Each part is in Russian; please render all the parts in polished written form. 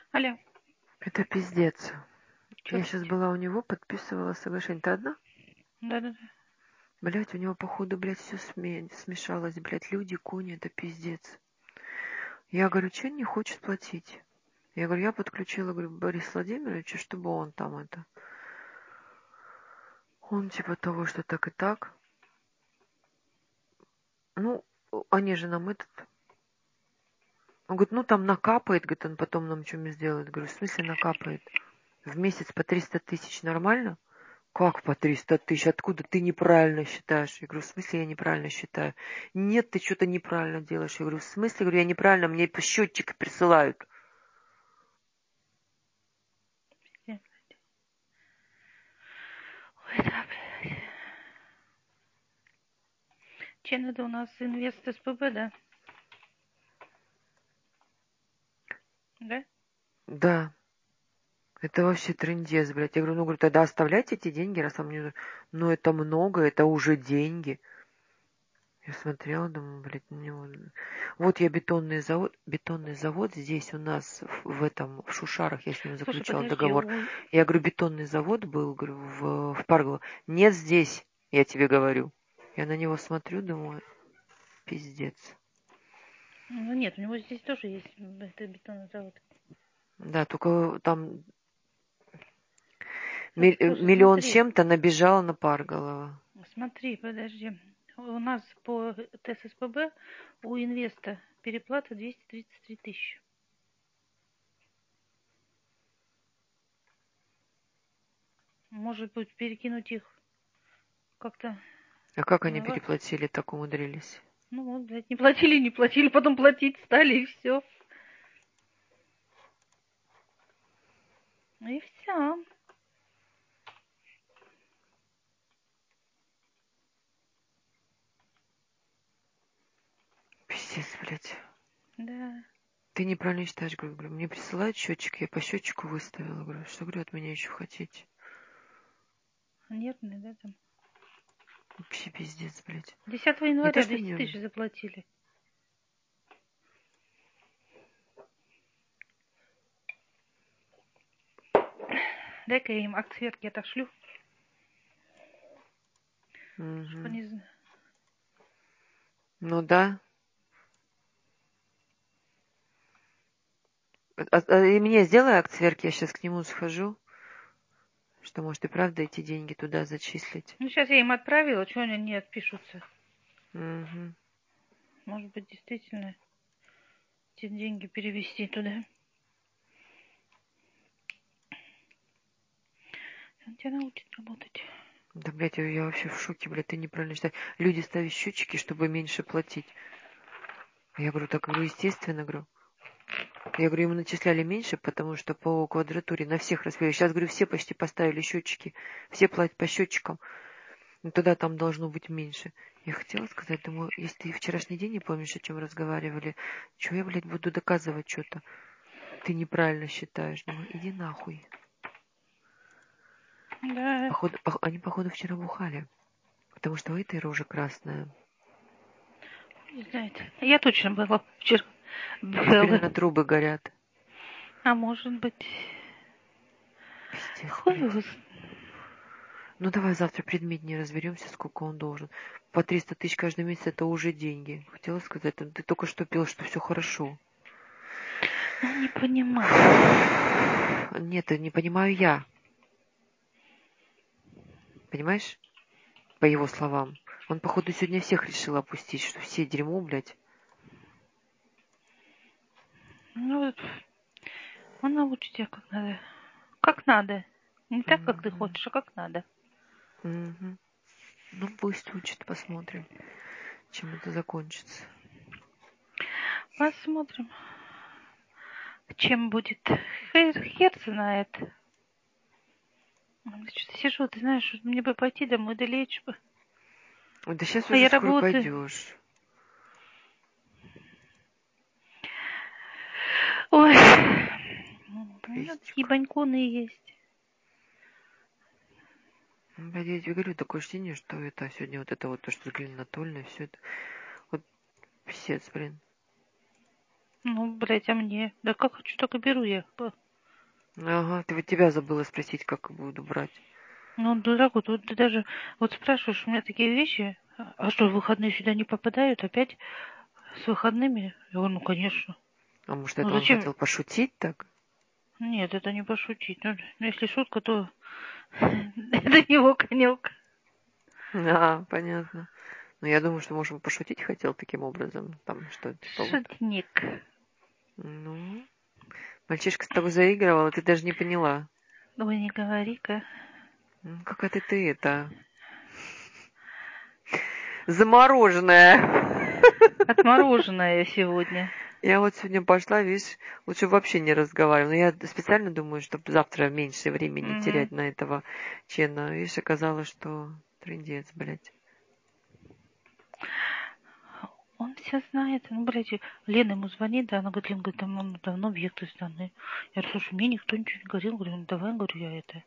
Алло, Это пиздец. что Я сейчас опять? была у него, подписывала соглашение. Ты одна? Да-да-да. Блять, у него, походу, блядь, все смешалось, блядь, люди, кони, это пиздец. Я говорю, че не хочет платить? Я говорю, я подключила, говорю, Бориса Владимировича, чтобы он там это... Он типа того, что так и так. Ну, они же нам этот... Он говорит, ну там накапает, говорит, он потом нам что-нибудь сделает. Говорю, в смысле накапает? В месяц по 300 тысяч нормально? Как по 300 тысяч? Откуда ты неправильно считаешь? Я говорю, в смысле я неправильно считаю? Нет, ты что-то неправильно делаешь. Я говорю, в смысле? Говорю, я неправильно, мне по счетчик присылают. Ой, да, блядь. Чем это у нас инвест СПБ, да? Да? Да, это вообще трындец, блядь. Я говорю, ну, говорю, тогда оставляйте эти деньги, раз вам не нужно. Ну, это много, это уже деньги. Я смотрела, думаю, блядь, мне вот я бетонный завод здесь у нас в этом, в Шушарах, я с ним Слушай, заключала подожди, договор. Я говорю, бетонный завод был, говорю, в Паргово. Нет здесь, я тебе говорю. Я на него смотрю, думаю, пиздец. ну нет, у него здесь тоже есть этот бетонный завод. Да, только там Слушай, миллион с смотри, чем-то набежал на Парголова. смотри, подожди. У нас по ТССПБ у инвеста переплата 233 тысячи. Может быть, перекинуть их как-то А как они на вас? переплатили, так умудрились? Ну вот, блядь, не платили, потом платить стали, и все. И все. Пиздец, блядь. Да. Ты неправильно считаешь, говорю, мне присылают счетчик, я по счетчику выставила, говорю, что, говорю, от меня еще хотите? Нервный, да, там? Вообще пиздец, блядь. 10 Не то, января что 200 не... тысяч заплатили. Дай-ка я им акт сверки отошлю, чтобы Угу. они знали. Ну да. И мне сделай акт сверки, я сейчас к нему схожу, что, может, и правда эти деньги туда зачислить. Ну, сейчас я им отправила, что они не отпишутся. Угу. Может быть, действительно эти деньги перевести туда. Он тебя научит работать. Да, блядь, я вообще в шоке, блядь, ты неправильно считаешь. Люди ставят счетчики, чтобы меньше платить. Я говорю, так, говорю, естественно, говорю. Я говорю, ему начисляли меньше, потому что по квадратуре на всех распределили. Сейчас, говорю, все почти поставили счетчики. Все платят по счетчикам. Ну, тогда там должно быть меньше. Я хотела сказать, думаю, если ты вчерашний день не помнишь, о чем разговаривали, чего я, блядь, буду доказывать что-то? Ты неправильно считаешь. Думаю, иди нахуй. Да, Они, походу, вчера бухали. Потому что у этой рожи красная. не знает. Я точно была вчера. Или, Была. наверное, трубы горят. А может быть... Пиздец, Хуй его блядь. Ну, давай завтра предметнее разберемся, сколько он должен. По 300 тысяч каждый месяц это уже деньги. Хотела сказать, ты только что пел, что все хорошо. Ну, не понимаю. Нет, не понимаю я. Понимаешь? По его словам. Он, походу, сегодня всех решил опустить, что все дерьмо, блядь. Ну, вот он научит тебя как надо. Как надо. Не так, как ты Мгм. хочешь, а как надо. Мгм. Ну, пусть учит, посмотрим, чем это закончится. Посмотрим, чем будет. Хер знает. Что-то сижу, ты знаешь, мне бы пойти домой, да лечь бы. Ой, да сейчас А уже я скоро работаю. пойдешь. Ой, ну, такие Пиздюк. баньконы есть. Ну, блядь, я тебе говорю, такое ощущение, что это сегодня вот это вот то, что Галина Анатольевна, все это. Вот писец, блин. Ну, блядь, а мне? Да как хочу, так и беру я. Ага, ты вот тебя забыла спросить, как буду брать. Ну, дурак, вот ты даже вот спрашиваешь у меня такие вещи, а что, в выходные сюда не попадают опять с выходными? Я говорю, ну, конечно. А может, Ну, это он зачем? хотел пошутить так? Нет, это не пошутить. Ну, если шутка, то это его конек. А, понятно. Ну, я думаю, что, может, он пошутить хотел таким образом. Там, что, типа, вот. Шутник. Ну, мальчишка с тобой заигрывал, а ты даже не поняла. Ой, не говори-ка. Какая ты это... Замороженная. Отмороженная я сегодня. Я вот сегодня пошла, видишь, лучше вообще не разговаривать. Но я специально думаю, чтобы завтра меньше времени терять Мгм. на этого Чена. Видишь, оказалось, что трындец, блядь. Он все знает. Ну, блядь, Лена ему звонит, да, она говорит, Лена, говорит, там он давно объекты сданы. Я говорю, слушай, мне никто ничего не говорил. Говорю, ну, давай, говорю, я это...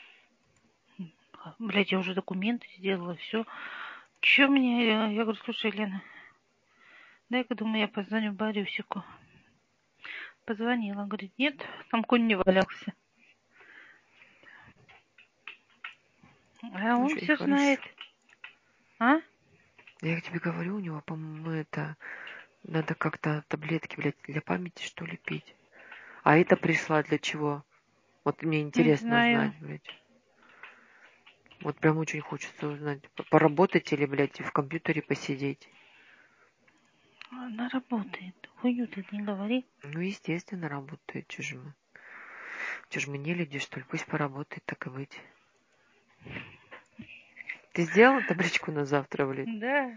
Блядь, я уже документы сделала, все. Че мне... Я говорю, слушай, Лена, дай-ка, думаю, я позвоню Борисику. Позвонила, говорит, нет, там конь не валялся. А он Очень все хорошо. знает. А? Я тебе говорю, у него, по-моему, это... Надо как-то таблетки, блядь, для памяти, что ли, пить. А это пришла для чего? Вот мне Не интересно знаю. знать, блядь. Вот прям очень хочется узнать. Поработать или, блядь, в компьютере посидеть. Она работает. Хуйню ты не говори. Ну, естественно, работает. Че ж мы не люди, что ли? Пусть поработает, так и быть. Ты сделала табличку на завтра, блядь? Да,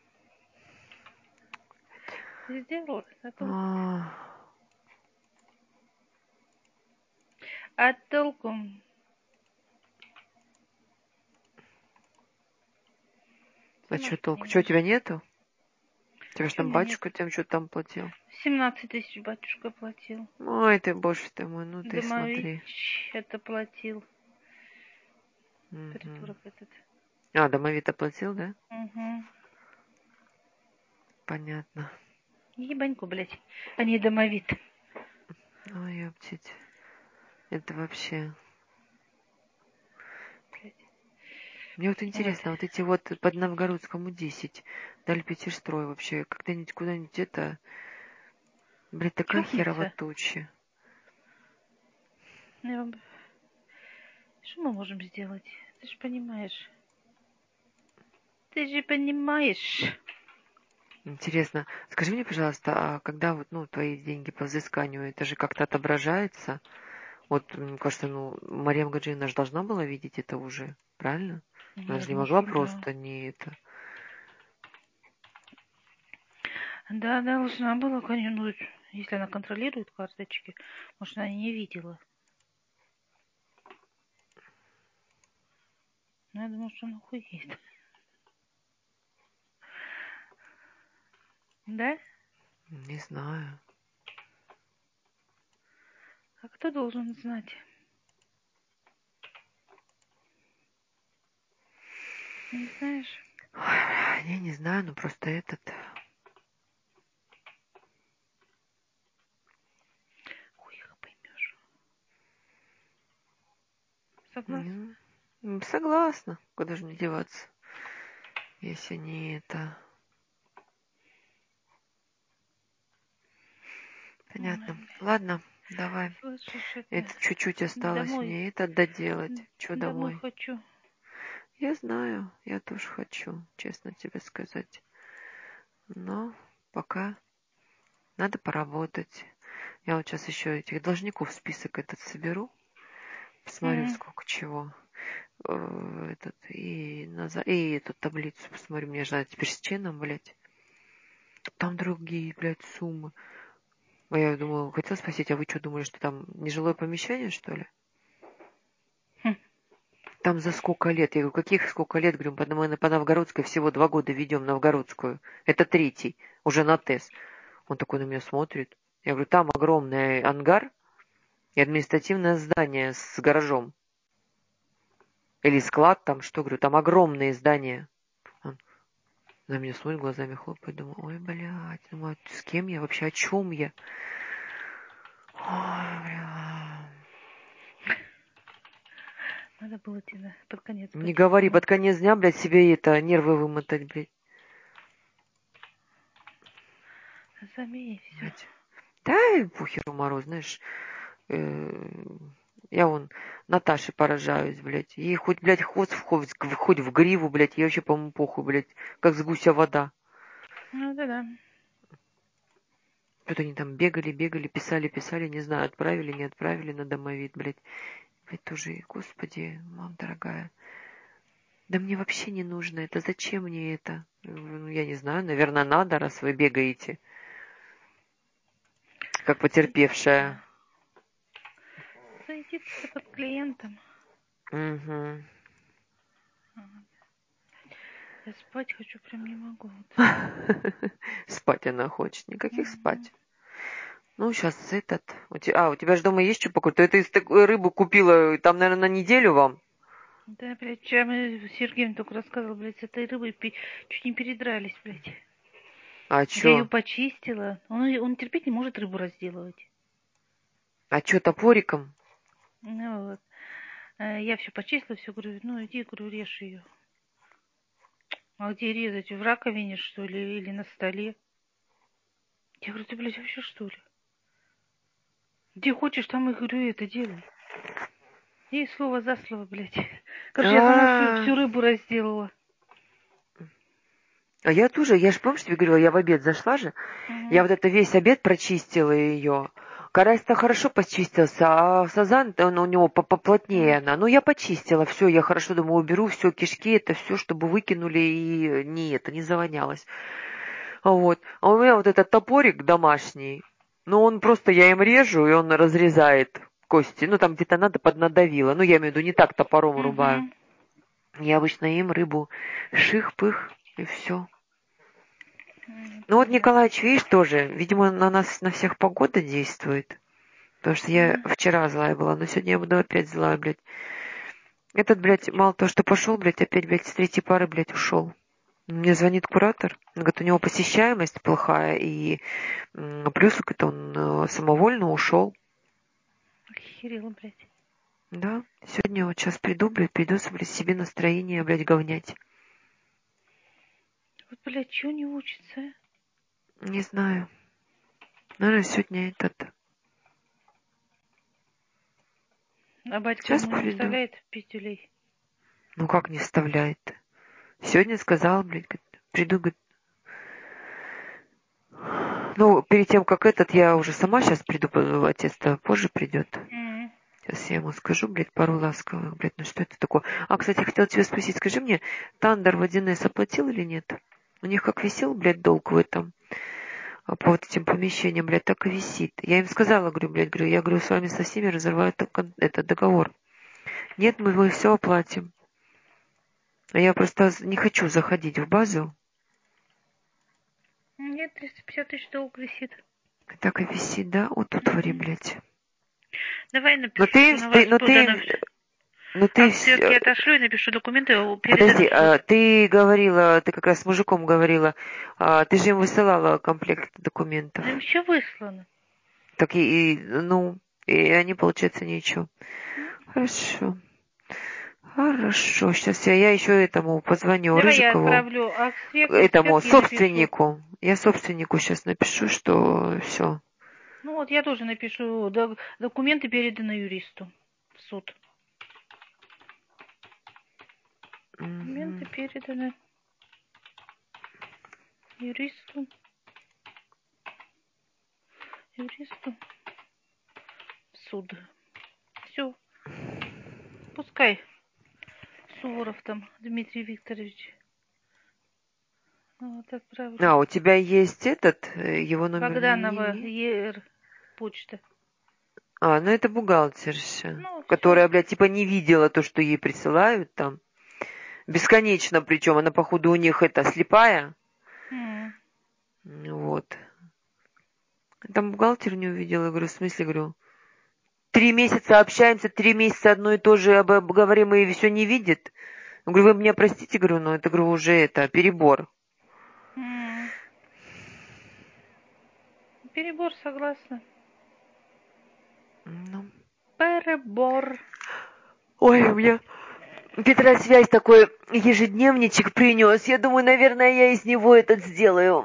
сделала. А толку? А, А толку? что Сама толку? Что, у понимаешь. тебя нету? У тебя ж Что у там меня нет? батюшка тем что-то там платил. 17 тысяч батюшка платил. Ой, ты, боже ты мой, ну ты смотри. Домович это платил. Мгм. Придурок этот. А, домовито платил, да? Угу. Понятно. Ебаньку, блядь. А не домовит. Ой, ёптить. Это вообще... Блядь. Мне вот Вот. интересно, вот эти вот под Новгородскому 10, дали Петерстрой вообще, когда-нибудь куда-нибудь это... Блядь, такая херова Чухнется. туча. Что мы можем сделать? Ты же понимаешь. Ты же понимаешь. Интересно, скажи мне, пожалуйста, а когда вот, ну, твои деньги по взысканию, это же как-то отображается? Вот, мне кажется, ну, Марьям Гаджиевна же должна была видеть это уже, правильно? Ну, Она я же не думаю, могла что да. просто не это... Да, должна была, конечно, ну, если она контролирует карточки, может, она и не видела. Но я думаю, что она хуеет. Да? Не знаю. А кто должен знать? Не знаешь? Ой, я не знаю, ну просто этот... Хуй их поймешь. Согласна? Согласна. Куда же мне деваться, если не это... Ой, Понятно. блядь. Ладно, давай. Слышишь, это... Это чуть-чуть осталось Домой. мне это доделать. Что Домой домой? хочу. Я знаю, я тоже хочу, честно тебе сказать. Но пока надо поработать. Я вот сейчас еще этих должников список этот соберу. Посмотрю, М. сколько чего. И эту таблицу посмотрю. Мне же надо теперь с ченом, блядь. Там другие, блядь, суммы. А я думаю, хотела спросить, а вы что думали, что там нежилое помещение, что ли? Хм. Там за сколько лет? Я говорю, каких сколько лет? Говорю, мы по Новгородской всего 2 года ведем Новгородскую. Это третий, уже на ТЭС. Он такой на меня смотрит. Я говорю, там огромный ангар и административное здание с гаражом. Или склад там, что, говорю, там огромные здания. Он, На меня смотрит, глазами хлопает, думаю, ой, блядь, думаю, с кем я вообще, о чем я? Ой, бля. Надо было тебе под конец Не пойти говори, домой. под конец дня, блядь, себе это, нервы вымотать, блядь. Замей, все. Блядь. Да, и похеру мороз, знаешь. э, Я вон Наташе поражаюсь, блядь. Ей хоть, блядь, хвост хоть в гриву, блядь, ей вообще, по-моему, похуй, блядь, как с гуся вода. Ну да-да. Тут они там бегали, писали, не знаю, отправили, не отправили на домовид, блядь. Блядь, тоже, господи, мам дорогая. Да мне вообще не нужно это. Зачем мне это? Ну, я не знаю, наверное, надо, раз вы бегаете, как потерпевшая. Да. Суетиться под клиентом. Угу. Я спать хочу, прям не могу. Вот. Спать она хочет. Никаких Мгм. спать. Ну, сейчас этот... у тебя же дома есть что покупать? Ты из такой рыбы купила, там, наверное, на неделю вам? Да, блядь, вчера мы с Сергеем только рассказывал, блядь, с этой рыбой чуть не передрались, блядь. А Я ее чё? почистила. Он терпеть не может рыбу разделывать. А чё, топориком? Ну вот. Я все почистила, все, говорю, ну иди, говорю, режь ее. А где резать? В раковине, что ли, или на столе? Я говорю, ты, блядь, вообще что ли? Где хочешь, там и говорю, это делай. И слово за слово, блядь. Короче, я сама А, всю рыбу разделала. а я тоже, я же, помнишь, тебе говорила, я в обед зашла же, я Угу. вот это весь обед прочистила ее. Карась-то хорошо почистился, а сазан, он у него поплотнее она. Ну, я почистила, все, я хорошо, думаю, уберу все, кишки, это все, чтобы выкинули и не завонялось. Вот. А у меня вот этот топорик домашний, ну, он просто, я им режу, и он разрезает кости. Ну, там где-то надо, поднадавила. Ну, я имею в виду, не так топором рубаю. Угу. Я обычно им рыбу ших-пых, и все. Ну, вот Понятно. Николаевич, видишь, тоже, видимо, на нас, на всех погода действует. Потому что я Угу. вчера злая была, но сегодня я буду опять злая, блядь. Этот, блядь, мало того, что пошел, блядь, опять, блядь, с третьей пары, блядь, ушел. Мне звонит куратор, он говорит, у него посещаемость плохая, и плюс это он самовольно ушел. Охерела, блядь. Да, сегодня вот сейчас приду, блядь, придется, блядь, себе настроение, блядь, говнять. Вот, блядь, чего не учится, а? Не знаю. Наверное, сегодня этот... А батька Сейчас ему не приду. вставляет пиздюлей? Ну как не вставляет? Сегодня сказал, блядь, говорит, приду, говорит, ну, перед тем, как этот, я уже сама сейчас приду, отец-то позже придет. Угу. Сейчас я ему скажу, блядь, пару ласковых, блядь, ну что это такое? А, кстати, я хотела тебя спросить, скажи мне, Тандер в 1С оплатил или нет? У них как висел, блядь, долг в этом, по вот этим помещениям, блядь, так и висит. Я им сказала, говорю, блядь, говорю, я говорю, с вами со всеми разрываю этот договор. Нет, мы все оплатим. А я просто не хочу заходить в базу. Нет, 350 тысяч долг висит. Так и висит, да? Вот тут твори, Угу. блядь. Давай Но напишу, что ты, на ты, вас но подано. ты, но ты, Акт сверки отошлю и напишу документы, передано подожди, в суд. ты говорила, ты как раз с мужиком говорила, ты же им высылала комплект документов. Ну, им все выслано. Так ну, и они, получается, ничего. Хорошо. Хорошо. Сейчас я еще этому позвоню, Давай я Рыжикову, отправлю акт этому сверки и напишу. собственнику. Я собственнику сейчас напишу, что все. Ну вот я тоже напишу. Документы переданы юристу в суд. Документы Угу. переданы юристу. Юристу в суд. Все. Пускай Суворов там, Дмитрий Викторович. Вот отправлю. У тебя есть этот, его номер Богданова не... ЕР почта. Ну это бухгалтерша, Ну, все. которая, блядь, типа не видела то, что ей присылают там. Бесконечно, причем она, походу, у них это слепая. Вот. Там бухгалтер не увидела. Я говорю, в смысле, говорю, 3 месяца общаемся, 3 месяца одно и то же говорим, и все не видит. Я говорю, вы меня простите, говорю, но это, говорю, уже это перебор. Перебор, согласна. Ну. Перебор. Ой, у меня Петросвязь такой ежедневничек принес. Я думаю, наверное, я из него этот сделаю.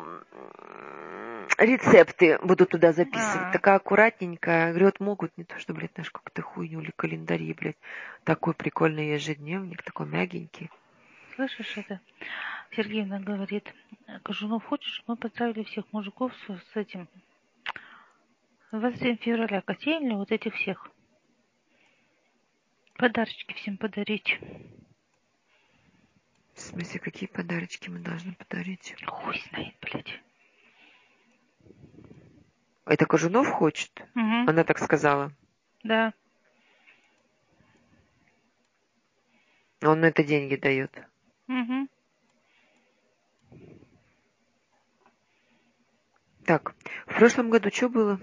Рецепты буду туда записывать. Такая аккуратненькая. Говорю, вот могут не то, что, блядь, знаешь, какую-то хуйню или календари, блядь. Такой прикольный ежедневник, такой мягенький. Слышишь это? Сергеевна говорит, Кожунов, хочешь, мы поздравили всех мужиков с этим 27 февраля, котельную, вот этих всех. Подарочки всем подарить. В смысле, какие подарочки мы должны подарить? Хуй знает, блядь. Это Кожунов хочет? Угу. Она так сказала. Да. Он на это деньги дает. Угу. Так, в прошлом году что было?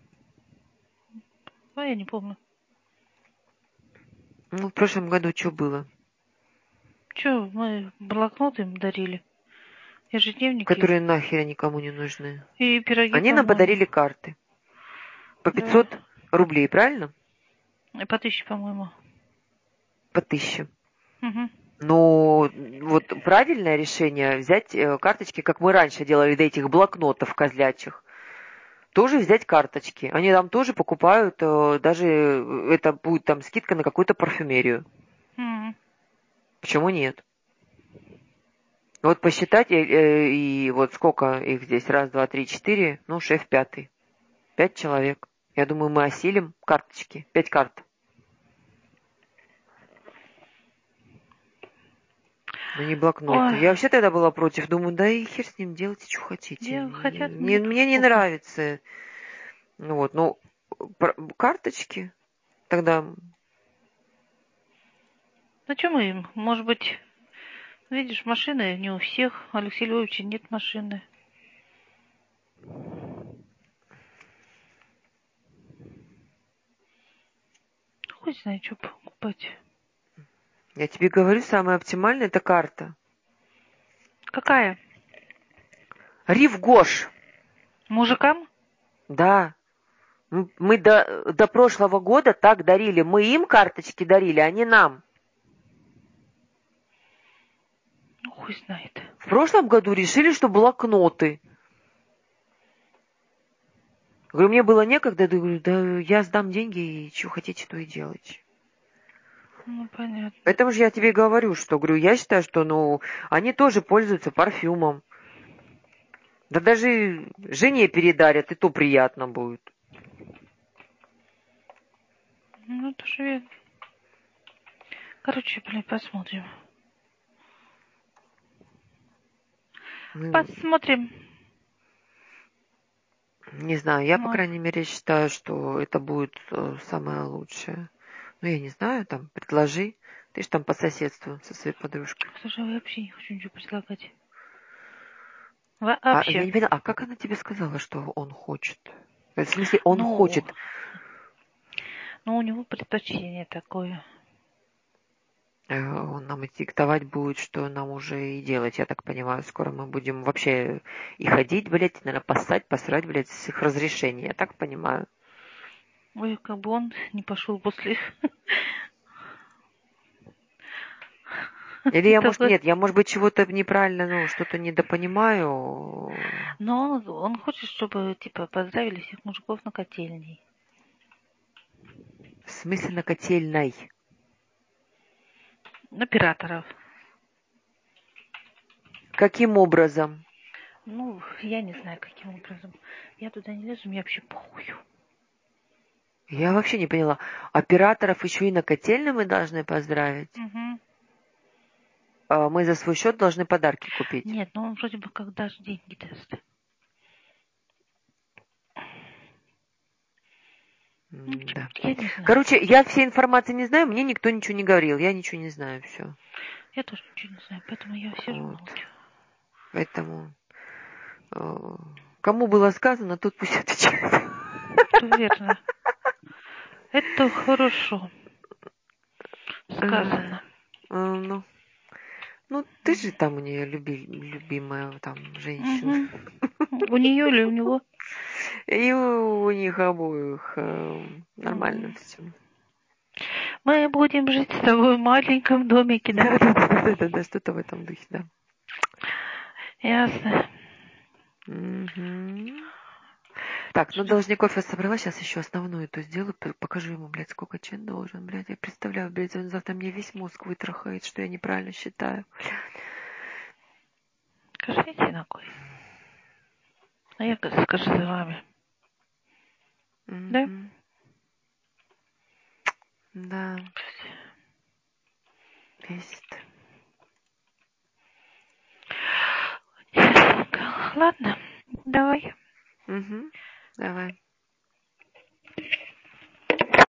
А я не помню. Ну, в прошлом году что было? Че, мы блокноты им дарили? Ежедневники. Которые нахер никому не нужны. И пироги, Они нам подарили карты. По 500 рублей, правильно? И по 1000, по-моему. По 1000. Угу. Ну, вот правильное решение взять карточки, как мы раньше делали, до этих блокнотов козлячих. Тоже взять карточки. Они там тоже покупают, даже это будет там скидка на какую-то парфюмерию. Угу. Почему нет? Вот посчитать, и вот сколько их здесь, раз, два, три, четыре, ну, шеф пятый. 5 человек. Я думаю, мы осилим карточки. 5 карт. Ну, не блокноты. Ой, Я вообще тогда была против. Думаю, да и хер с ним, делайте, что хотите. хотят, мне Мне не похуй. нравится. Ну вот, ну, карточки тогда... Ну, что мы им? Может быть, видишь, машины не у всех. Алексея Львовича нет машины. Хуй знает, что покупать. Я тебе говорю, самая оптимальная это карта. Какая? Рив Гош. Мужикам? Да. Мы до прошлого года так дарили. Мы им карточки дарили, а не нам. Ну, хуй знает. В прошлом году решили, что блокноты. Говорю, мне было некогда, говорю, да я сдам деньги, и что хотите, то и делать. Ну, понятно. Поэтому же я тебе говорю, что, говорю, я считаю, что, ну, они тоже пользуются парфюмом. Да даже жене передарят, и то приятно будет. Ну, тоже верно. Короче, блин, посмотрим. Посмотрим. Не знаю, я, по Вот. крайней мере, считаю, что это будет самое лучшее. Ну, я не знаю, там, предложи. Ты ж там по соседству со своей подружкой. Слушай, я вообще не хочу ничего предлагать. А я Вообще. не поняла, а как она тебе сказала, что он хочет? В смысле, он Ну, хочет. у него предпочтение такое. Он нам и диктовать будет, что нам уже и делать, я так понимаю. Скоро мы будем вообще и ходить, блядь, наверное, поссать, посрать, блядь, с их разрешения, я так понимаю. Ой, как бы он не пошел после... Или я, может, нет, я, может быть, чего-то неправильно, ну, что-то недопонимаю. Но он хочет, чтобы, типа, поздравили всех мужиков на котельной. В смысле на котельной? Операторов. Каким образом? Ну, я не знаю, каким образом. Я туда не лезу, мне вообще похуй. Я вообще не поняла. Операторов еще и на котельной мы должны поздравить? Угу. Мы за свой счет должны подарки купить? Нет, ну он вроде бы как даже деньги даст. Да. Я не знаю. Короче, я всей информации не знаю, мне никто ничего не говорил. Я ничего не знаю, все. Я тоже ничего не знаю, поэтому я сижу Вот. молча. Поэтому кому было сказано, тот пусть отвечает. Это верно. Это хорошо сказано. Ну, ты же там у нее любимая там женщина. Угу. У нее или у него? И у них обоих нормально все. Мы будем жить с тобой в маленьком домике, да? Да, что-то в этом духе, да. Ясно. Мгм. Так, ну должников я собрала, сейчас еще основную эту сделаю, покажу ему, блядь, сколько Чен должен, блядь. Я представляю, блядь, он завтра мне весь мозг вытрахает, что я неправильно считаю. Скажите нахуй. А я скажу за вами. Да? Мгм. Да, бесит. Ладно, давай. Мгм. Давай.